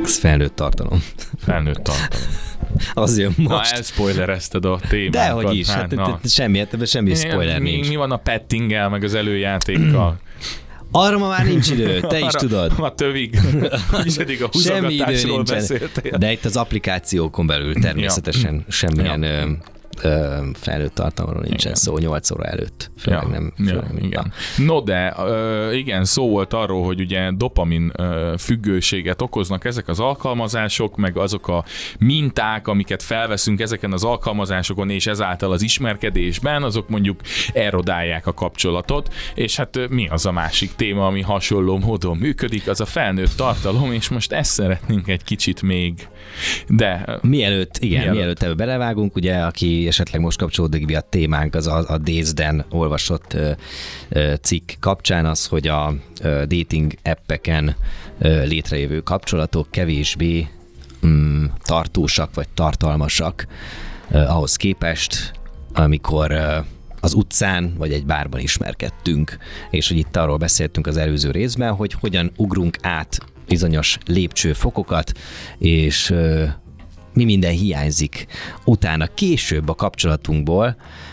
Ez felnőtt tartalom. Felnőtt tartalom. Az jön most. Na, elspoilerezted a témát. Dehogy is, semmi spoiler nincs. Mi van a pettinggel, meg az előjátékkal? Arra ma már nincs idő, te is tudod. A tövig, a húzogatásról beszéltél. De itt az applikációkon belül természetesen semmilyen felnőtt tartalomról nincsen szó 8 óra előtt. Igen. No, de igen, szó volt arról, hogy ugye dopamin függőséget okoznak ezek az alkalmazások, meg azok a minták, amiket felveszünk ezeken az alkalmazásokon, és ezáltal az ismerkedésben, azok mondjuk erodálják a kapcsolatot, és hát mi az a másik téma, ami hasonló módon működik, az a felnőtt tartalom, és most ezt szeretnénk egy kicsit még, de... Mielőtt ebbe belevágunk, ugye, aki esetleg most kapcsolódik be a témánk, az a Dazed-en olvasott cikk kapcsán az, hogy a dating appeken létrejövő kapcsolatok kevésbé tartósak vagy tartalmasak ahhoz képest, amikor az utcán vagy egy bárban ismerkedtünk, és hogy itt arról beszéltünk az előző részben, hogy hogyan ugrunk át bizonyos lépcsőfokokat, és mi minden hiányzik utána később a kapcsolatunkból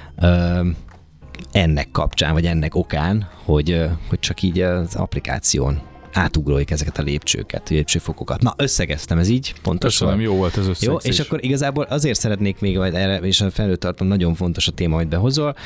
ennek kapcsán, vagy ennek okán, hogy csak így az applikáción átugroljuk ezeket a lépcsőfokokat. Na, összegeztem, ez így pontos. Köszönöm, jó volt ez összegzés. Jó, és akkor igazából azért szeretnék még majd erre, és a felnőtt tartalom nagyon fontos a téma, hogy behozol,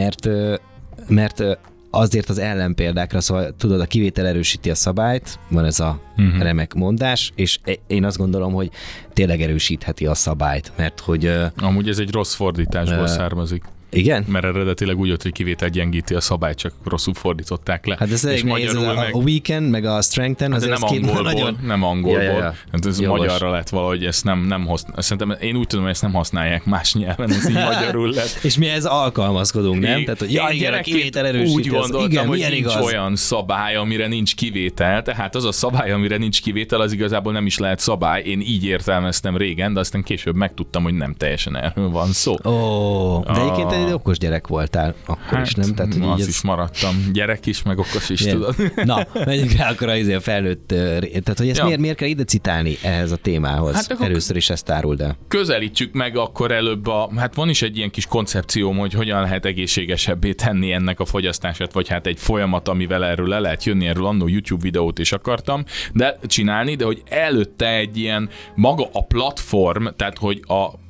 mert azért az ellenpéldákra, szóval tudod, a kivétel erősíti a szabályt, van ez a remek mondás, és én azt gondolom, hogy tényleg erősítheti a szabályt, mert hogy... Amúgy ez egy rossz fordításból származik. Igen? Mert eredetileg úgy jött, hogy kivétel gyengíti a szabályt, csak rosszul fordították le. Hát ez elég nehéz, a weekend, meg a strengthen, hát az nem angolból. Ja. Hát ez magyarra lett valahogy, ezt nem szerintem én úgy tudom, hogy ezt nem használják más nyelven, ez így magyarul lett. És mi ez alkalmazkodunk, nem? Tehát, hogy igen, a kivétel erősíti. Úgy gondoltam, igen, hogy nincs olyan szabály, amire nincs kivétel, tehát az a szabály, amire nincs kivétel, az igazából nem is lehet szabály. Én így értelmeztem régen, de aztán később megtudtam, hogy nem teljesen erről van szó. De egyébként egy okos gyerek voltál akkor is, nem? Tehát, hogy is maradtam. Gyerek is, meg okos is, tudod. Na, menjünk rá akkor a felnőtt, tehát hogy ezt miért kell ide citálni ehhez a témához? Hát először is ezt áruld el. Közelítsük meg akkor előbb hát van is egy ilyen kis koncepcióm, hogy hogyan lehet egészségesebbé tenni ennek a fogyasztását, vagy hát egy folyamat, amivel erről le lehet jönni, erről annó YouTube videót is akartam, de csinálni, de hogy előtte egy ilyen maga a platform, tehát hogy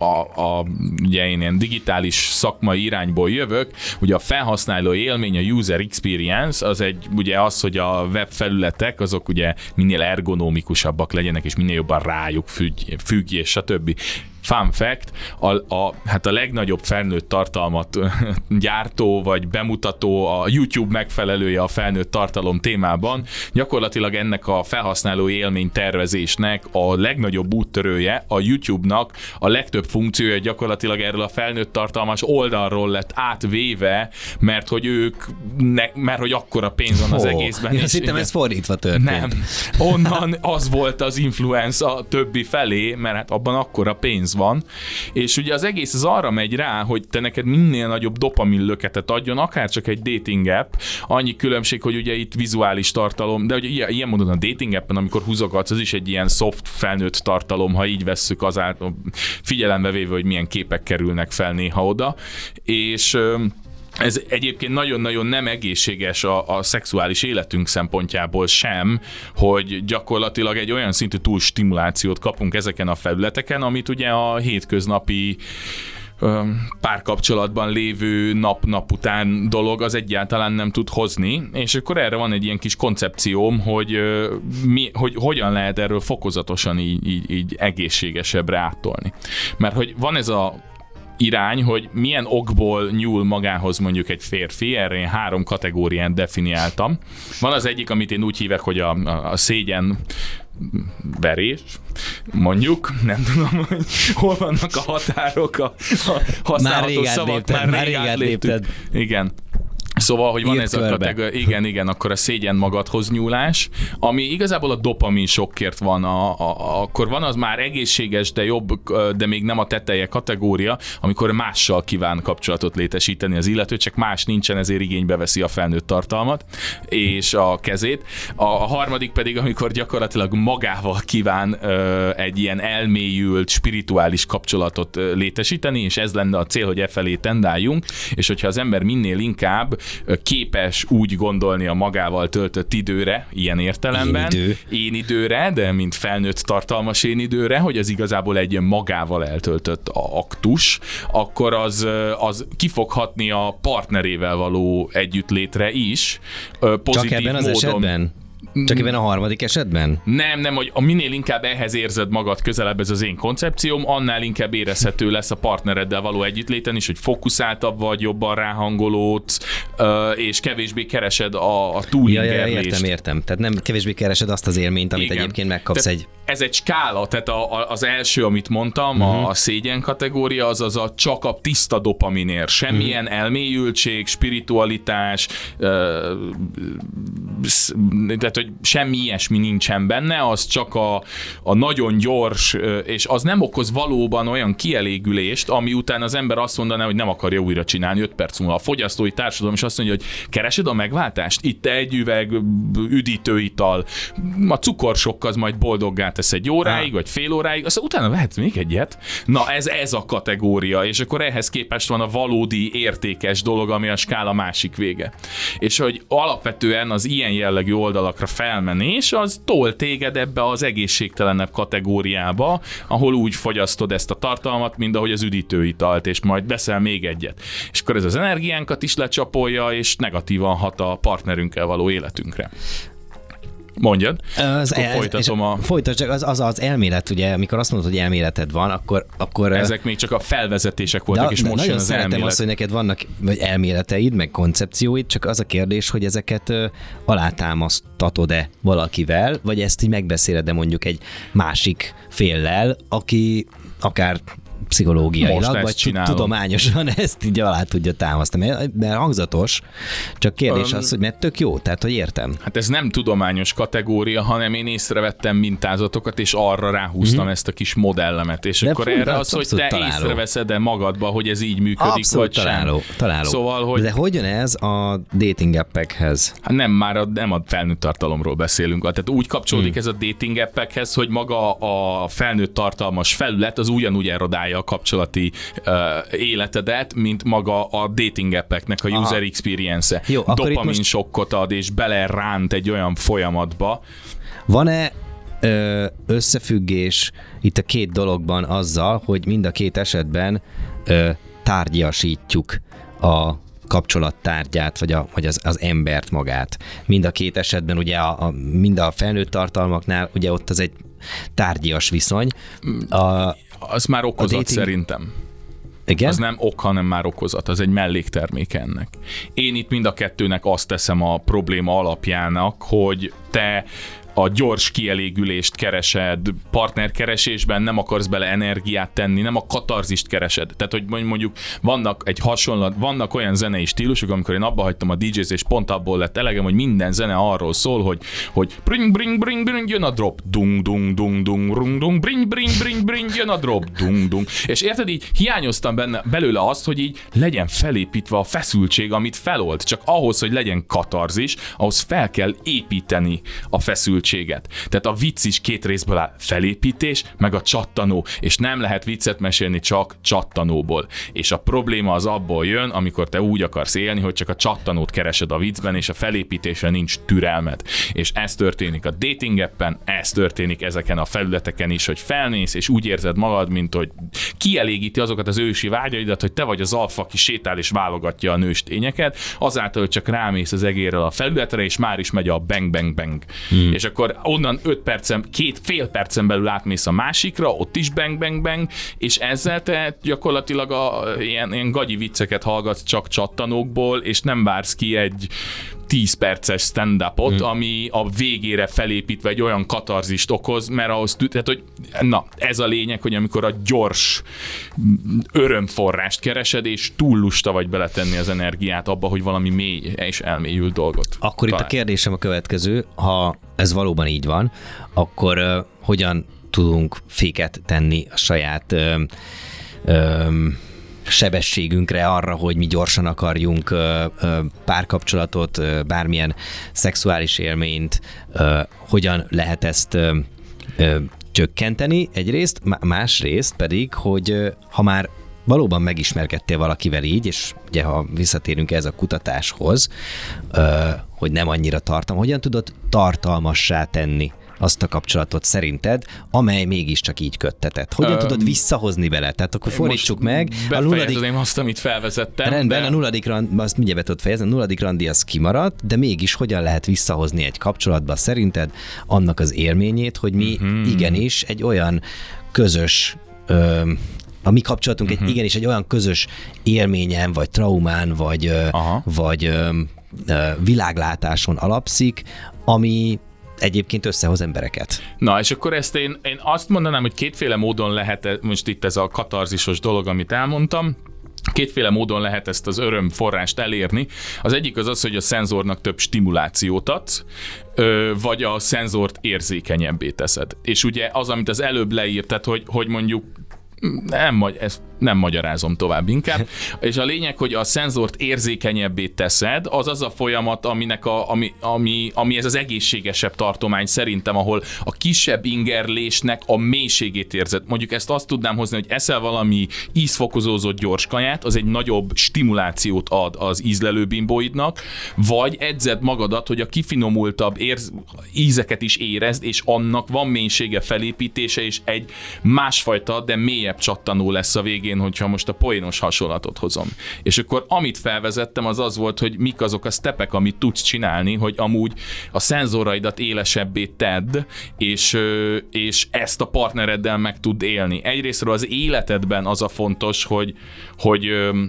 ugye én ilyen digitális szakmai irányból jövök, ugye a felhasználó élmény, a user experience, az ugye az, hogy a webfelületek azok ugye minél ergonomikusabbak legyenek, és minél jobban rájuk függ és stb. Fun fact, hát a legnagyobb felnőtt tartalmat gyártó vagy bemutató, a YouTube megfelelője a felnőtt tartalom témában, gyakorlatilag ennek a felhasználó élmény tervezésnek a legnagyobb úttörője, a YouTube-nak a legtöbb funkciója gyakorlatilag erről a felnőtt tartalmas oldalról lett átvéve, mert hogy akkora pénz van az egészben. Én azt hittem, ez fordítva történt. Nem. Onnan az volt az influence a többi felé, mert hát abban akkora pénz van, és ugye az egész az arra megy rá, hogy te neked minél nagyobb dopamin löketet adjon, akár csak egy dating app, annyi különbség, hogy ugye itt vizuális tartalom, de ugye ilyen módon a dating appen, amikor húzogatsz, az is egy ilyen soft felnőtt tartalom, ha így vesszük azáltal, figyelembe véve, hogy milyen képek kerülnek fel néha oda, és ez egyébként nagyon-nagyon nem egészséges a szexuális életünk szempontjából sem, hogy gyakorlatilag egy olyan szintű túlstimulációt kapunk ezeken a felületeken, amit ugye a hétköznapi párkapcsolatban lévő nap után dolog az egyáltalán nem tud hozni, és akkor erre van egy ilyen kis koncepcióm, hogy hogyan lehet erről fokozatosan így egészségesebbre áttolni. Mert hogy van ez a irány, hogy milyen okból nyúl magához mondjuk egy férfi, erre én 3 kategóriát definiáltam. Van az egyik, amit én úgy hívek, hogy a szégyen verés, mondjuk, nem tudom, hogy hol vannak a határok, a használható szavak, már rég átlépted. Igen. Szóval, hogy van Írt ez a körbe. kategória, igen, akkor a szégyen magadhoz nyúlás, ami igazából a dopamin sokkért van, akkor van az már egészséges, de jobb, de még nem a teteje kategória, amikor mással kíván kapcsolatot létesíteni az illető, csak más nincsen, ezért igénybe veszi a felnőtt tartalmat és a kezét. A harmadik pedig, amikor gyakorlatilag magával kíván egy ilyen elmélyült, spirituális kapcsolatot létesíteni, és ez lenne a cél, hogy e felé tendáljunk, és hogyha az ember minél inkább képes úgy gondolni a magával töltött időre, ilyen értelemben, én időre, de mint felnőtt tartalmas én időre, hogy az igazából egy magával eltöltött aktus, akkor az ki fog hatni a partnerével való együttlétre is, pozitív Csak ebben az módon. esetben? Csak ebben a harmadik esetben? Nem, hogy minél inkább ehhez érzed magad közelebb, ez az én koncepcióm, annál inkább érezhető lesz a partnereddel való együttléten is, hogy fókuszáltabb vagy, jobban ráhangolódsz, és kevésbé keresed a túlingerlést. Értem. Tehát nem kevésbé keresed azt az élményt, amit egyébként megkapsz Ez egy skála, tehát az első, amit mondtam, a szégyen kategória, az csak a tiszta dopaminér. Semmilyen elmélyültség, spiritualitás, tehát, hogy semmi ilyesmi nincsen benne, az csak a nagyon gyors, és az nem okoz valóban olyan kielégülést, ami után az ember azt mondaná, hogy nem akarja újra csinálni 5 perc múlva. A fogyasztói társadalom is azt mondja, hogy keresed a megváltást? Itt egy üveg üdítőital, a cukorsokk az majd boldoggá tesz egy óráig, vagy fél óráig, aztán utána vehetsz még egyet. Na ez a kategória, és akkor ehhez képest van a valódi értékes dolog, ami a skála másik vége. És hogy alapvetően az ilyen jellegű oldalakra felmenés, az tol téged ebbe az egészségtelenebb kategóriába, ahol úgy fogyasztod ezt a tartalmat, mint ahogy az üdítőitalt, és majd veszel még egyet. És akkor ez az energiánkat is lecsapolja, és negatívan hat a partnerünkkel való életünkre. Mondjad. Folytatom Folytasd, csak az elmélet, ugye, amikor azt mondod, hogy elméleted van, akkor ezek még csak a felvezetések voltak, és most jön az elmélet. Nagyon azt, hogy neked vannak vagy elméleteid, meg koncepcióid, csak az a kérdés, hogy ezeket alátámasztatod-e valakivel, vagy ezt így megbeszéled-e mondjuk egy másik féllel, aki akár pszichológiailag, vagy tudományosan ezt így alá tudja támasztani. Mert hangzatos, csak kérdés az, hogy mert tök jó, tehát hogy értem. Hát ez nem tudományos kategória, hanem én észrevettem mintázatokat, és arra ráhúztam ezt a kis modellemet, és de akkor erre az, hogy te észreveszed-e magadba, hogy ez így működik, abszolút vagy találó. Szóval, hogy... De hogyan ez a dating appekhez? Hát nem a felnőtt tartalomról beszélünk. Tehát úgy kapcsolódik ez a dating appekhez, hogy maga a felnőtt tartalmas felület az ugyanúgy erodálja a kapcsolati életedet, mint maga a dating appeknek a user experience-e. Dopamin sokkot ad, és beleránt egy olyan folyamatba. Van-e összefüggés itt a két dologban azzal, hogy mind a két esetben tárgyasítjuk a kapcsolattárgyát, vagy az embert magát. Mind a két esetben ugye mind a felnőtt tartalmaknál ugye ott az egy tárgyias viszony. Az már okozat szerintem. Igen? Az nem ok, hanem már okozat. Az egy melléktermék ennek. Én itt mind a kettőnek azt teszem a probléma alapjának, hogy te a gyors kielégülést keresed, partnerkeresésben nem akarsz bele energiát tenni, nem a katarzist keresed. Tehát, hogy mondjuk vannak olyan zenei stílusok, amikor én abba hagytam a DJ-t, és pont abból lett elegem, hogy minden zene arról szól, hogy bring, bring, bring, bring, jön a drop, dung, dung, dung, dung, rung, dung, bring, bring, bring, bring, jön a drop, dung, dung. És érted, így hiányoztam belőle azt, hogy így legyen felépítve a feszültség, amit felold. Csak ahhoz, hogy legyen katarzis, ahhoz fel kell építeni a feszültséget. Tehát a vicc is két részből áll, felépítés, meg a csattanó, és nem lehet viccet mesélni csak csattanóból. És a probléma az abból jön, amikor te úgy akarsz élni, hogy csak a csattanót keresed a viccben, és a felépítésre nincs türelmed. És ez történik a dating appen, ez történik ezeken a felületeken is, hogy felmész, és úgy érzed magad, mint hogy kielégíti azokat az ősi vágyaidat, hogy te vagy az alfa, aki sétál és válogatja a nőstényeket, azáltal, hogy csak rámész az egérrel a felületre, és már is megy a bang, bang, bang. És akkor onnan 2,5 percen belül átmész a másikra, ott is bang, bang, bang, és ezzel te gyakorlatilag ilyen gagyi vicceket hallgatsz csak csattanókból, és nem vársz ki egy 10 perces stand-upot, ami a végére felépítve egy olyan katarzist okoz, mert ahhoz tehát, hogy na, ez a lényeg, hogy amikor a gyors örömforrást keresed, és túl lusta vagy beletenni az energiát abba, hogy valami mély és elmélyült dolgot. Akkor talán. Itt a kérdésem a következő, ha ez valóban így van, akkor hogyan tudunk féket tenni a saját sebességünkre arra, hogy mi gyorsan akarjunk párkapcsolatot, bármilyen szexuális élményt, hogyan lehet ezt csökkenteni egyrészt, másrészt pedig, hogy ha már valóban megismerkedtél valakivel így, és ugye ha visszatérünk ez a kutatáshoz, hogy nem annyira hogyan tudod tartalmassá tenni azt a kapcsolatot szerinted, amely mégiscsak így köttetett. Hogyan tudod visszahozni bele? Tehát akkor fordítsuk meg. Befejezném azt, amit felvezettem. Rendben, a nulladik randi, azt mindjárt be tudod fejezni, a nulladik randi az kimaradt, de mégis hogyan lehet visszahozni egy kapcsolatba szerinted annak az élményét, hogy mi igenis egy olyan közös a mi kapcsolatunk igenis egy olyan közös élményen, vagy traumán, vagy világlátáson alapszik, ami egyébként összehoz embereket. Na, és akkor ezt én azt mondanám, hogy kétféle módon lehet, most itt ez a katarzisos dolog, amit elmondtam, kétféle módon lehet ezt az örömforrást elérni. Az egyik az, hogy a szenzornak több stimulációt adsz, vagy a szenzort érzékenyebbé teszed. És ugye az, amit az előbb leírt, tehát hogy mondjuk ezt nem magyarázom tovább inkább. És a lényeg, hogy a szenzort érzékenyebbé teszed, az a folyamat, ami ez az egészségesebb tartomány szerintem, ahol a kisebb ingerlésnek a mélységét érzed. Mondjuk ezt azt tudnám hozni, hogy eszel valami ízfokozózott gyors kaját, az egy nagyobb stimulációt ad az ízlelőbimbóidnak, vagy edzed magadat, hogy a kifinomultabb ízeket is érezd, és annak van mélysége, felépítése, és egy másfajta, de mélyebb csattanó lesz a végén, hogyha most a poénos hasonlatot hozom. És akkor amit felvezettem, az volt, hogy mik azok a stepek, amit tudsz csinálni, hogy amúgy a szenzoraidat élesebbé tedd, és ezt a partnereddel meg tud élni. Egyrésztről az életedben az a fontos, hogy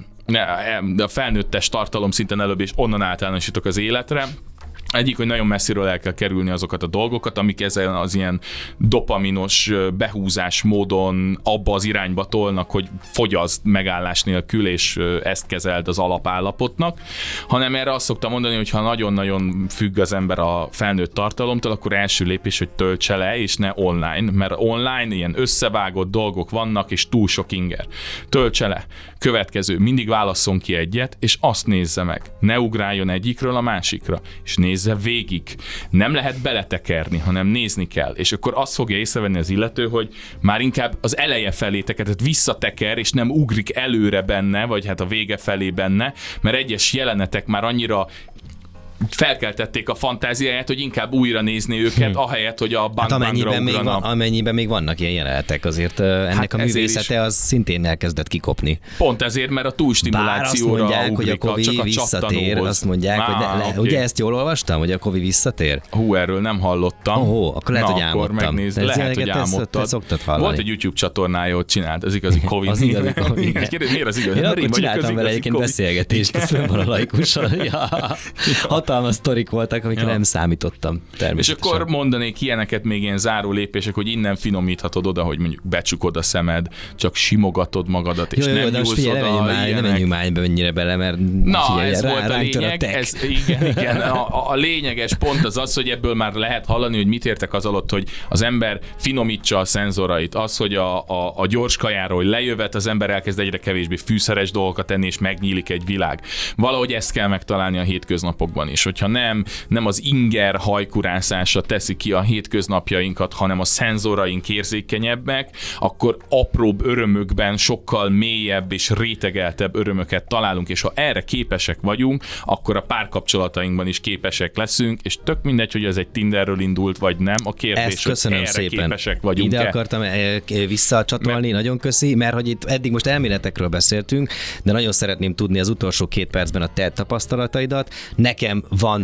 de a felnőttes tartalom szinten előbb, és onnan általánosítok az életre. Egyik, hogy nagyon messziről el kell kerülni azokat a dolgokat, amik ezen az ilyen dopaminos behúzás módon abba az irányba tolnak, hogy fogyaszt megállás nélkül, és ezt kezeld az alapállapotnak, hanem erre azt szoktam mondani, hogy ha nagyon-nagyon függ az ember a felnőtt tartalomtól, akkor első lépés, hogy töltse le, és ne online, mert online ilyen összevágott dolgok vannak, és túl sok inger. Töltse le. Következő, mindig válasszon ki egyet, és azt nézze meg. Ne ugráljon egyikről a másikra, és nézze végig. Nem lehet beletekerni, hanem nézni kell. És akkor azt fogja észrevenni az illető, hogy már inkább az eleje felé teker, tehát visszateker, és nem ugrik előre benne, vagy hát a vége felé benne, mert egyes jelenetek már annyira felkeltették a fantáziáját, hogy inkább újra nézni őket, ahelyett, hogy a bang-bangra ugranak. Amennyiben még vannak ilyen jelenetek, azért ennek a művészete az szintén elkezdett kikopni. Pont ezért, mert a túlstimulációra mondják, ugrik, hogy a Kovi visszatér, azt mondják, hogy okay. Ugye ezt jól olvastam, hogy a Kovi visszatér? Erről nem hallottam. Akkor lehet, hogy álmodtam. Lehet, hogy álmodtad. Szoktad hallani. Volt egy YouTube csatornája, ott csinált, az igazi Kovi. Az igazi Kovi. Miért az igazi? Én akkor csináltam vele egyébként beszélgetést, közben van a laikussal. Hatalmas sztorik voltak, amikre nem számítottam természetesen. És akkor mondanék ilyeneket még ilyen záró lépések, hogy innen finomíthatod oda, hogy mondjuk becsukod a szemed, csak simogatod magadat, és nem nyúlsz oda. Ne menjünk már ennyire bele, mert ez volt a lényeg. Igen. A lényeges pont az, hogy ebből már lehet hallani, hogy mit értek az alatt, hogy az ember finomítsa a szenzorait. Az, hogy a gyors kajáról lejövet, az ember elkezd egyre kevésbé fűszeres dolgokat tenni, és megnyílik egy világ. Valahogy ezt kell megtalálni a hétköznapokban is. Hogyha nem az inger hajkurászása teszi ki a hétköznapjainkat, hanem a szenzoraink érzékenyebbek, akkor apróbb örömökben sokkal mélyebb és rétegeltebb örömöket találunk, és ha erre képesek vagyunk, akkor a párkapcsolatainkban is képesek leszünk, és tök mindegy, hogy ez egy Tinderről indult, vagy nem. A kérdés, hogy erre szépen képesek vagyunk. Ide akartam visszacsatolni, nagyon köszi, mert hogy itt eddig most elméletekről beszéltünk, de nagyon szeretném tudni az utolsó 2 percben a te tapasztalataidat. Nekem van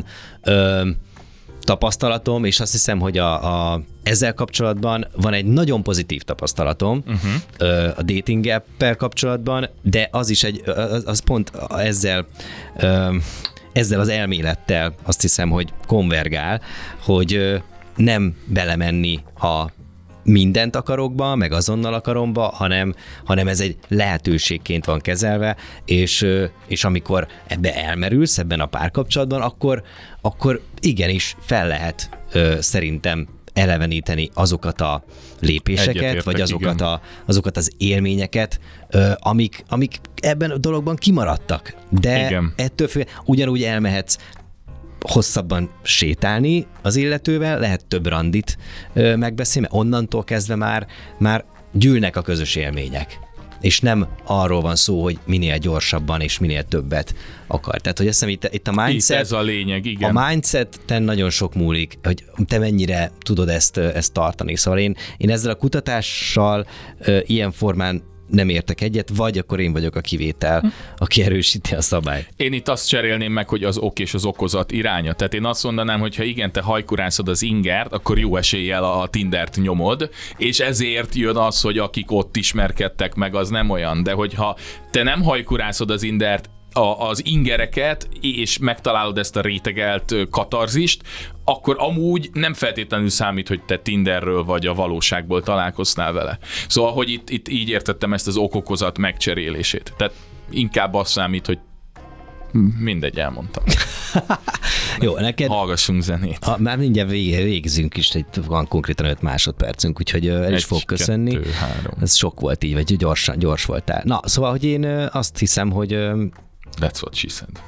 tapasztalatom, és azt hiszem, hogy ezzel kapcsolatban van egy nagyon pozitív tapasztalatom a dating app-pel kapcsolatban, de az is az pont ezzel ezzel az elmélettel azt hiszem, hogy konvergál, hogy nem belemenni a mindent akarokba, meg azonnal akaromba, hanem ez egy lehetőségként van kezelve, és amikor ebbe elmerülsz, ebben a párkapcsolatban, akkor igenis fel lehet szerintem eleveníteni azokat a lépéseket, vagy azokat az élményeket, amik ebben a dologban kimaradtak. De igen. Ettől ugyanúgy elmehetsz hosszabban sétálni az illetővel, lehet több randit megbeszélni, mert onnantól kezdve már gyűlnek a közös élmények. És nem arról van szó, hogy minél gyorsabban és minél többet akar. Tehát, hogy azt hiszem, itt a mindset... Itt ez a lényeg, igen. A mindset-ten nagyon sok múlik, hogy te mennyire tudod ezt tartani. Szóval én ezzel a kutatással ilyen formán nem értek egyet, vagy akkor én vagyok a kivétel, aki erősíti a szabályt. Én itt azt cserélném meg, hogy az ok és az okozat iránya. Tehát én azt mondanám, hogy ha igen, te hajkurászod az ingert, akkor jó eséllyel a Tindert nyomod, és ezért jön az, hogy akik ott ismerkedtek meg, az nem olyan. De hogyha te nem hajkurászod az az ingereket, és megtalálod ezt a rétegelt katarzist, akkor amúgy nem feltétlenül számít, hogy te Tinderről vagy a valóságból találkoznál vele. Szóval, hogy itt így értettem ezt az okokozat megcserélését. Tehát inkább az számít, hogy mindegy, elmondtam. Jó, neked... Hallgassunk zenét. Már mindjárt végzünk is, van konkrétan 5 másodpercünk, úgyhogy el is fog köszönni. 2, 3. Ez sok volt így, vagy gyors voltál. Na, szóval, hogy én azt hiszem, hogy... That's what she said.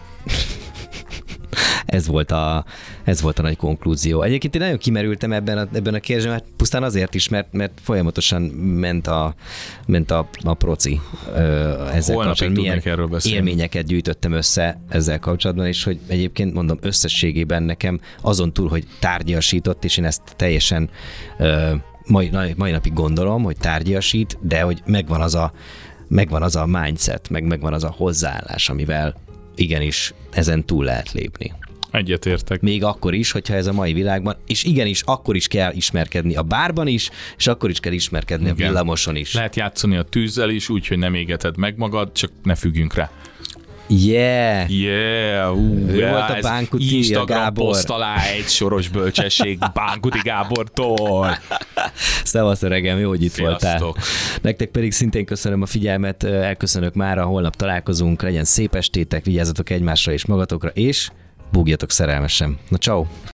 Ez volt a nagy konklúzió. Egyébként én nagyon kimerültem ebben a kérdésben, mert pusztán azért is, mert folyamatosan ment a proci ezzel kapcsolatban. Milyen élményeket gyűjtöttem össze ezzel kapcsolatban, és hogy egyébként mondom összességében nekem azon túl, hogy tárgyasított, és én ezt teljesen mai napig gondolom, hogy tárgyasít, de hogy megvan az a mindset, megvan az a hozzáállás, amivel igenis ezen túl lehet lépni. Egyetértek. Még akkor is, hogyha ez a mai világban, és igenis, akkor is kell ismerkedni a bárban is, és akkor is kell ismerkedni a villamoson is. Lehet játszani a tűzzel is, úgyhogy nem égeted meg magad, csak ne függjünk rá. Yeah! Ő volt a Bánkuti Instagram poszt alá egy soros bölcsesség Bánkuti Gábortól. Szevasz öregem, jó, hogy itt voltál. Nektek pedig szintén köszönöm a figyelmet, elköszönök mára, holnap találkozunk, legyen szép estétek, vigyázzatok egymásra és magatokra, és búgjatok szerelmesen. Na, ciao.